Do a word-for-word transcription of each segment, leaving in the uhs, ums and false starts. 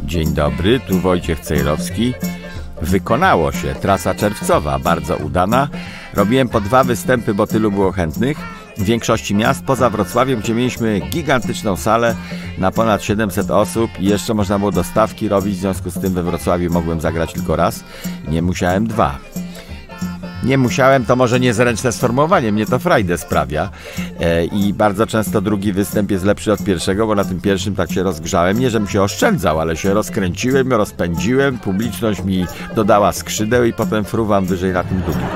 Dzień dobry, tu Wojciech Cejrowski. Wykonało się, trasa czerwcowa, bardzo udana. Robiłem po dwa występy, bo tylu było chętnych. W większości miast poza Wrocławiem, gdzie mieliśmy gigantyczną salę na ponad siedemset osób i jeszcze można było dostawki robić, w związku z tym we Wrocławiu mogłem zagrać tylko raz. Nie musiałem dwa. Nie musiałem, to może niezręczne sformułowanie, mnie to frajdę sprawia e, i bardzo często drugi występ jest lepszy od pierwszego, bo na tym pierwszym tak się rozgrzałem, nie żebym się oszczędzał, ale się rozkręciłem, rozpędziłem, publiczność mi dodała skrzydeł i potem fruwam wyżej na tym drugim.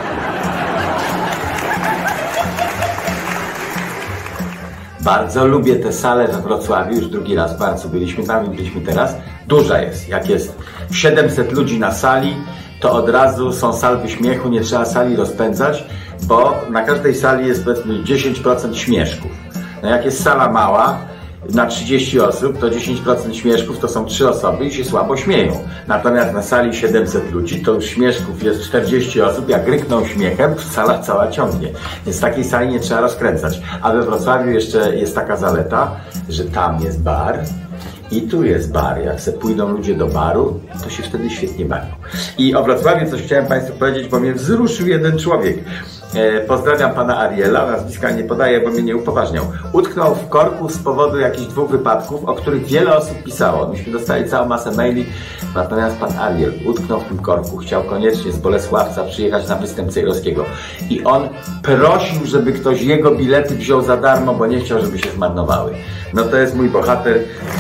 Bardzo lubię tę salę we Wrocławiu, już drugi raz bardzo byliśmy tam i byliśmy teraz. Duża jest, jak jest siedemset ludzi na sali, to od razu są salwy śmiechu, nie trzeba sali rozpędzać, bo na każdej sali jest powiedzmy dziesięć procent śmieszków. No jak jest sala mała, na trzydzieści osób, to dziesięć procent śmieszków to są trzy osoby i się słabo śmieją. Natomiast na sali siedemset ludzi, to już śmieszków jest czterdzieści osób, jak rykną śmiechem, sala cała ciągnie. Więc takiej sali nie trzeba rozkręcać. A we Wrocławiu jeszcze jest taka zaleta, że tam jest bar i tu jest bar. Jak se pójdą ludzie do baru, to się wtedy świetnie bawią. I o Wrocławiu coś chciałem Państwu powiedzieć, bo mnie wzruszył jeden człowiek. E, pozdrawiam pana Ariela, nazwiska nie podaję, bo mnie nie upoważniał. Utknął w korku z powodu jakichś dwóch wypadków, o których wiele osób pisało. Myśmy dostali całą masę maili, natomiast pan Ariel utknął w tym korku, chciał koniecznie z Bolesławca przyjechać na występ Cejrowskiego. I on prosił, żeby ktoś jego bilety wziął za darmo, bo nie chciał, żeby się zmarnowały. No to jest mój bohater.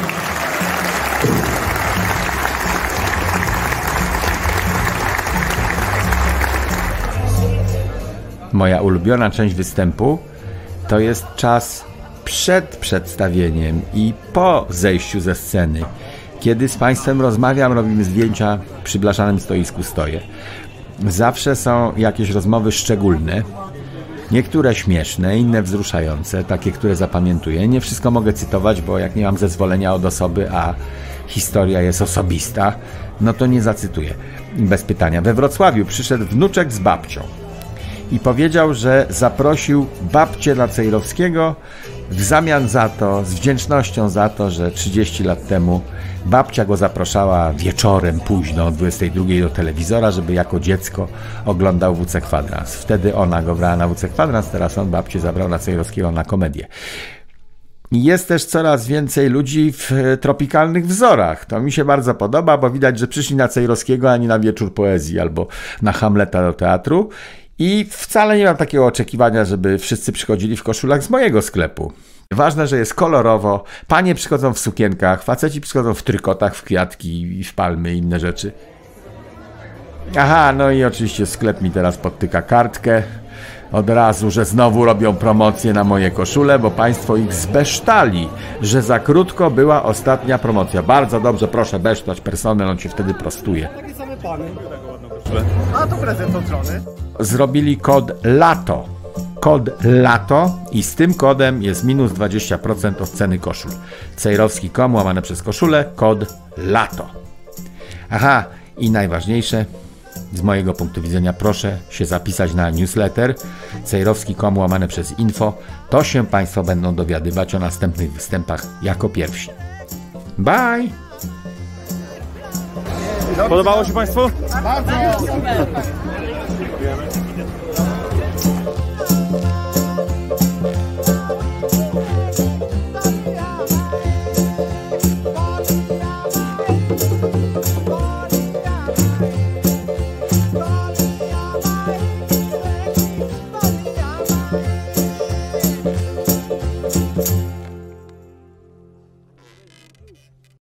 Moja ulubiona część występu to jest czas przed przedstawieniem i po zejściu ze sceny. Kiedy z Państwem rozmawiam, robimy zdjęcia, przy blaszanym stoisku stoję. Zawsze są jakieś rozmowy szczególne, niektóre śmieszne, inne wzruszające, takie, które zapamiętuję. Nie wszystko mogę cytować, bo jak nie mam zezwolenia od osoby, a historia jest osobista, no to nie zacytuję bez pytania. We Wrocławiu przyszedł wnuczek z babcią i powiedział, że zaprosił babcię na Cejrowskiego w zamian za to, z wdzięcznością za to, że trzydzieści lat temu babcia go zapraszała wieczorem późno o dwudziestej drugiej do telewizora, żeby jako dziecko oglądał W C Kwadrans. Wtedy ona go brała na W C Kwadrans, teraz on babcię zabrał na Cejrowskiego na komedię. Jest też coraz więcej ludzi w tropikalnych wzorach. To mi się bardzo podoba, bo widać, że przyszli na Cejrowskiego, a nie na wieczór poezji albo na Hamleta do teatru. I wcale nie mam takiego oczekiwania, żeby wszyscy przychodzili w koszulach z mojego sklepu. Ważne, że jest kolorowo, panie przychodzą w sukienkach, faceci przychodzą w trykotach, w kwiatki i w palmy i inne rzeczy. Aha, no i oczywiście sklep mi teraz podtyka kartkę od razu, że znowu robią promocję na moje koszule, bo państwo ich zbesztali, że za krótko była ostatnia promocja. Bardzo dobrze, proszę besztać personel, on się wtedy prostuje. Takie same pany. A to prezent od żony. Zrobili kod LATO. Kod LATO i z tym kodem jest minus dwadzieścia procent od ceny koszul. Cejrowski kropka com łamane przez koszulę, kod LATO. Aha, i najważniejsze, z mojego punktu widzenia, proszę się zapisać na newsletter Cejrowski kropka com łamane przez info. To się Państwo będą dowiadywać o następnych występach jako pierwsi. Bye! Podobało się Państwu? Bardzo!